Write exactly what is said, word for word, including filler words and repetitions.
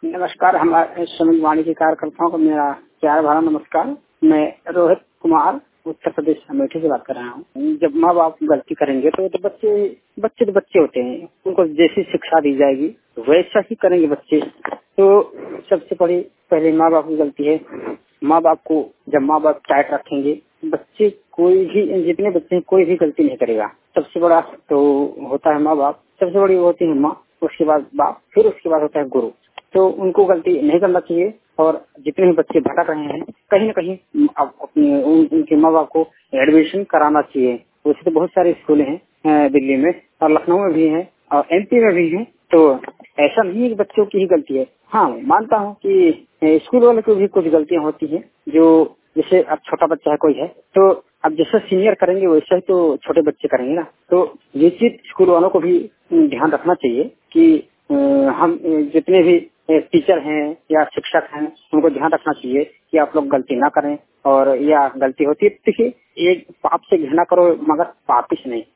नमस्कार। हमारे श्रमिक वाणी के कार्यकर्ताओं को मेरा प्यार भरा नमस्कार। मैं रोहित कुमार उत्तर प्रदेश अमेठी से बात कर रहा हूँ। जब माँ बाप गलती करेंगे तो, तो बच्चे बच्चे तो बच्चे होते हैं, उनको जैसी शिक्षा दी जाएगी वैसा ही करेंगे बच्चे। तो सबसे बड़ी पहले माँ बाप की गलती है। माँ बाप को जब माँ बाप टाइट रखेंगे, बच्चे कोई भी जितने बच्चे कोई भी गलती नहीं करेगा। सबसे बड़ा तो होता है माँ बाप, सबसे बड़ी होती है माँ, उसके बाद बाप, फिर उसके बाद होता है गुरु। तो उनको गलती नहीं करना चाहिए। और जितने भी बच्चे भटक रहे हैं कहीं न कहीं अपने उन, उनके माँ बाप को एडमिशन कराना चाहिए। वैसे तो बहुत सारे स्कूल हैं दिल्ली में और लखनऊ में भी हैं और एमपी में भी हैं। तो ऐसा नहीं है कि बच्चों की ही गलती है। हाँ, मानता हूँ कि स्कूल वालों की भी कुछ गलतियाँ होती हैं। जो जैसे अब छोटा बच्चा है कोई है तो अब जैसे सीनियर करेंगे वैसा ही तो छोटे बच्चे करेंगे ना। तो ये चीज स्कूल वालों को भी ध्यान रखना चाहिए कि हम जितने भी टीचर हैं या शिक्षक हैं उनको ध्यान रखना चाहिए कि आप लोग गलती ना करें। और या गलती होती है, देखिए एक पाप से घृणा करो मगर पापी से नहीं।